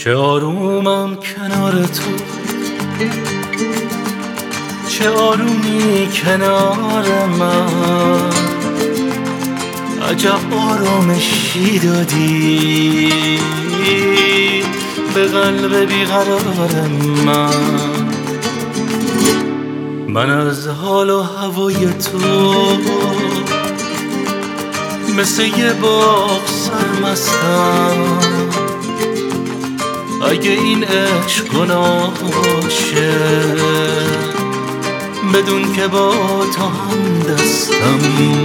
چه آرومم کنار تو، چه آرومی کنار من، عجب آرامشی دادی به قلب بیقرار من از حال و هوای تو مثل یه باغ سرمستم. اگه این عشق گناهشه بدون که با تو هم دستم.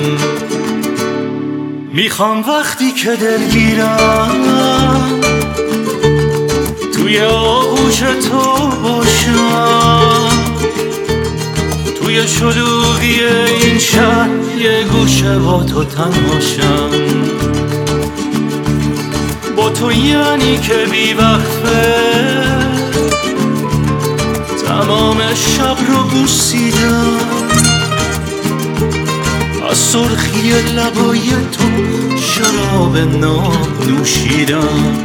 میخوام وقتی که دلگیرم توی آغوش تو باشم، توی شلوغی این شهر یه گوشه با تو تنهاشم. با تو یعنی که بی وقفه تمام شب رو بوسیدم، از سرخی لبای تو شراب ناب نوشیدم.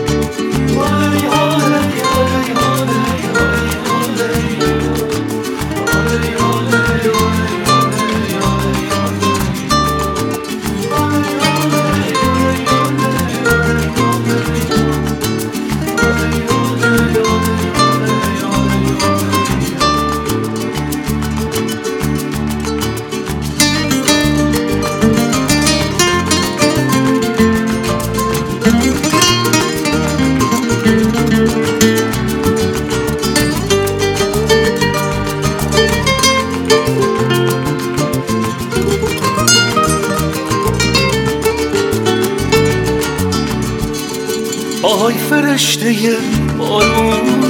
آهای فرشته بارون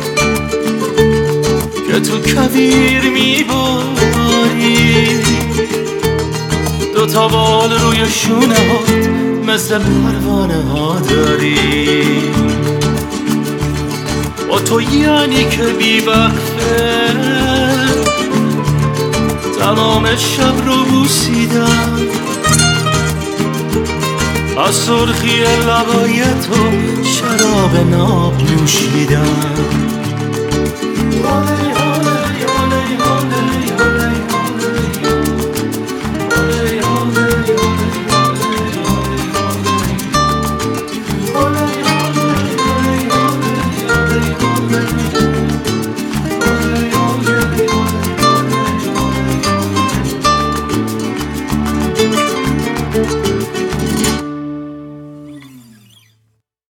که تو کویر میباری، دوتا بال روی شونه هات مثل پروانه ها داری. با تو یعنی که بی وقفه تمام شب رو بوسیدم، از سرخی لبای تو شراب ناب نوشیدم.